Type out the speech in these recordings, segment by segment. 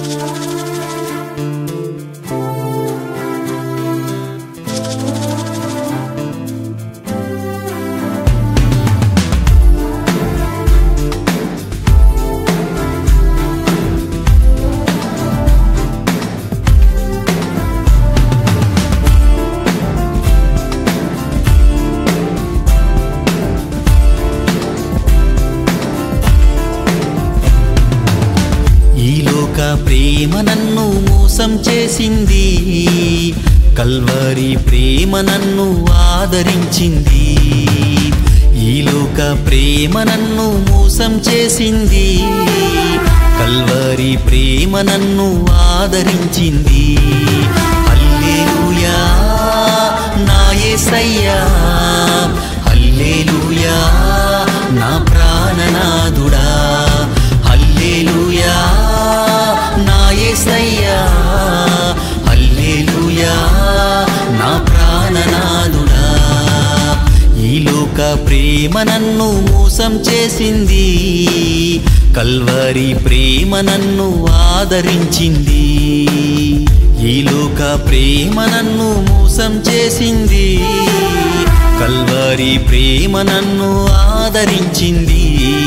ప్రేమ నన్ను మోసం చేసింది, కల్వరి ప్రేమ నన్ను ఆదరించింది. ఈ లోక ప్రేమ నన్ను మోసం చేసింది, కల్వరి ప్రేమ నన్ను ఆదరించింది. హల్లెలూయా నా యేసయ్యా, హల్లెలూయా నా ప్రాణనాథుడా, హల్లెలూయా నా యేసయ్యా, హల్లెలూయా నా ప్రాణనాథుడా. ఈ లోక ప్రేమ నన్ను మోసం చేసింది, కల్వరి ప్రేమ నన్ను ఆదరించింది. ఈ లోక ప్రేమ నన్ను మోసం చేసింది, కల్వరి ప్రేమ నన్ను ఆదరించింది.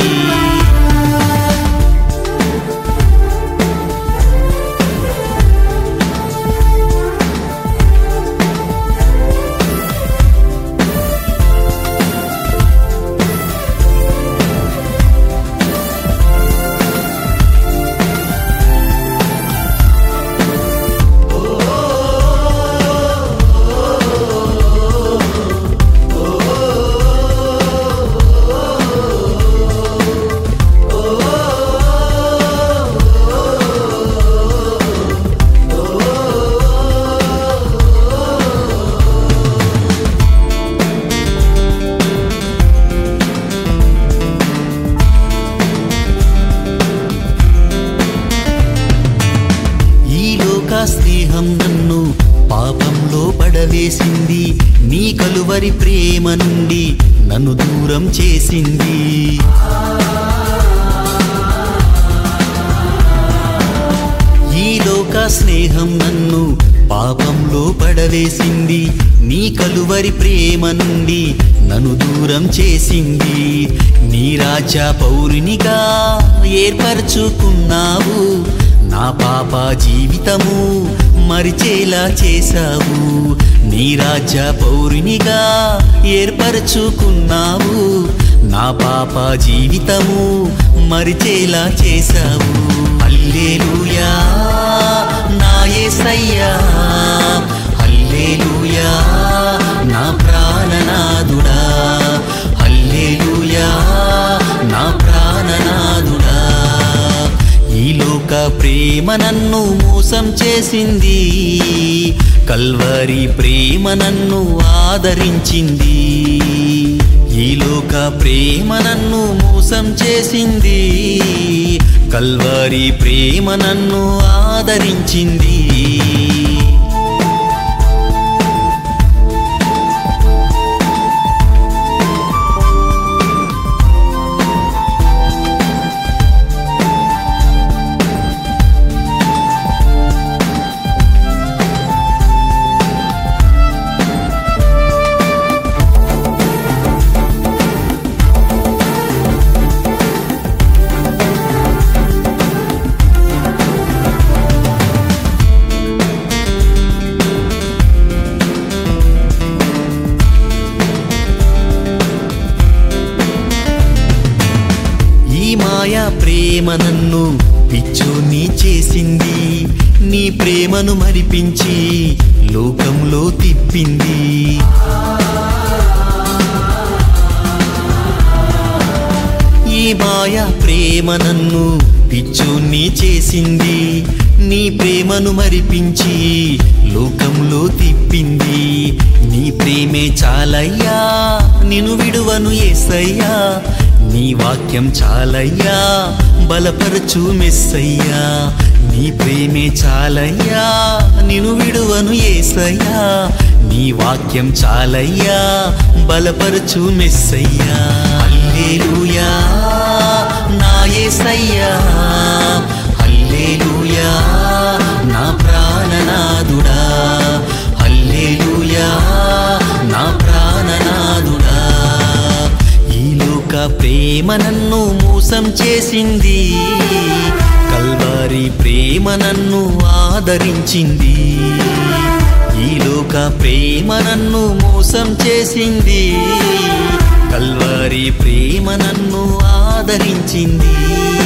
స్నేహం నన్ను పాపంలో పడవేసింది, నీ కలువరి ప్రేమ నుండి నన్ను దూరం చేసింది. ఈ లోక స్నేహం నన్ను పాపంలో పడవేసింది, నీ కలువరి ప్రేమ నుండి నన్ను దూరం చేసింది. నీ రాజ్య పౌరునిగా ఏర్పరచుకున్నావు, నా పాప జీవితము మరిచేలా చేశావు. నీ రాజ్య పౌరునిగా ఏర్పరచుకున్నావు, నా పాప జీవితము మరిచేలా చేశావు. హల్లెలూయా నా యేసయ్యా, హల్లెలూయా నా ప్రాణనాథుడా, హల్లెలూయా నా ప్రాణనాథుడా. ఈ లోక ప్రేమ నన్ను మోసం చేసింది, కల్వరి ప్రేమ నన్ను ఆదరించింది. ఈ లోక ప్రేమ నన్ను మోసం చేసింది, కల్వరి ప్రేమ నన్ను ఆదరించింది. మాయా ప్రేమ నన్ను పిచ్చోని చేసింది, నీ ప్రేమను మరిపించి లోకంలో తిప్పింది. ఈ మాయా ప్రేమ నన్ను పిచ్చోని చేసింది, నీ ప్రేమను మరిపించి లోకంలో తిప్పింది. నీ ప్రేమే చాలయ్యా, నిన్ను విడువను యేసయ్యా, నీ వాక్యం చాలయ్యా, బలపరచు మెస్సయ్యా. నీ ప్రేమే చాలయ్యా, నిన్ను విడువను యేసయ్యా, నీ వాక్యం చాలయ్యా, బలపరచు మెస్సయ్యా. హల్లెలూయా నా యేసయ్యా, హల్లెలూయా ప్రేమ నన్ను మోసం చేసింది, కల్వారి ప్రేమ నన్ను ఆదరించింది. ఈ లోక ప్రేమ నన్ను మోసం చేసింది, కల్వారి ప్రేమ నన్ను ఆదరించింది.